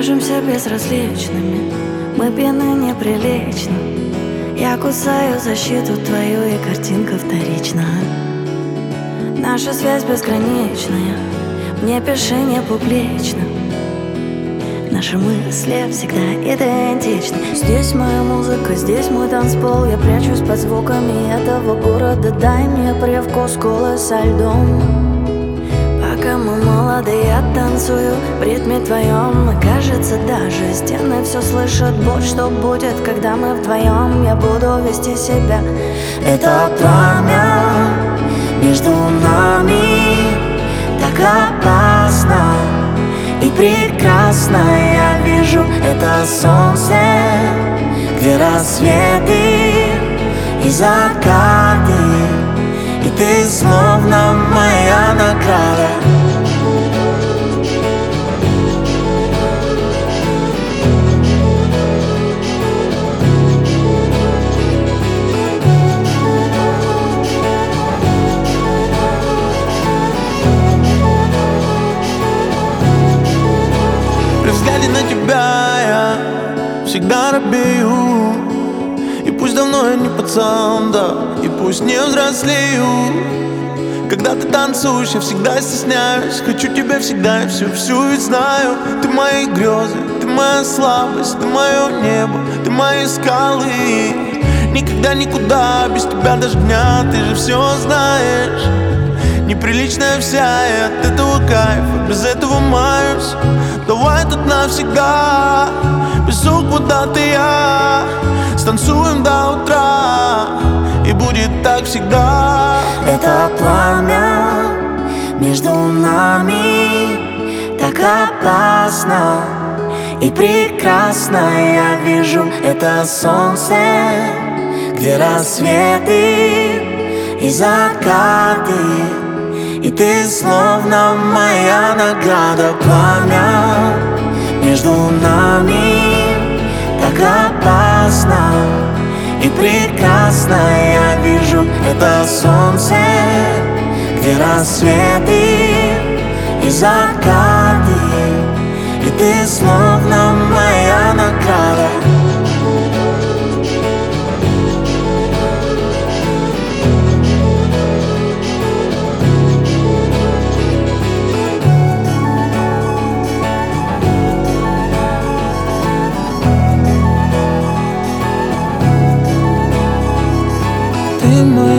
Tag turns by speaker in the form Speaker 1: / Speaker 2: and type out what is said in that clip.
Speaker 1: кажемся безразличными, мы пьяны неприлично. Я кусаю защиту твою, и картинка вторична. Наша связь безграничная, мне пиши не публично. Наши мысли всегда идентичны. Здесь моя музыка, здесь мой танцпол. Я прячусь под звуками этого города. Дай мне привкус колы со льдом. Пока мы молоды, я танцую в ритме твоем. И кажется, даже стены все слышат. Вот что будет, когда мы вдвоем. Я буду вести себя. Это пламя между нами так опасно и прекрасно. Я вижу это солнце, где рассветы и закаты, и ты словно моя награда.
Speaker 2: При взгляде на тебя я всегда робею. И пусть давно я не пацан, да, и пусть не взрослею. Когда ты танцуешь, я всегда стесняюсь. Хочу тебя всегда, я всю ведь знаю. Ты мои грезы, ты моя слабость, ты мое небо, ты мои скалы. Никогда никуда без тебя даже дня, ты же все знаешь. Неприличная вся, и от этого кайфа, без этого маюсь. Давай тут навсегда, без рук куда-то я. Станцуем до утра, и будет так всегда.
Speaker 1: Это пламя между нами так опасно и прекрасно. Я вижу это солнце, где рассветы и закаты, и ты словно моя награда. Пламя между нами так опасно и прекрасно. Я вижу это солнце, где рассветы и закаты, и ты словно моя награда.
Speaker 2: Ты моя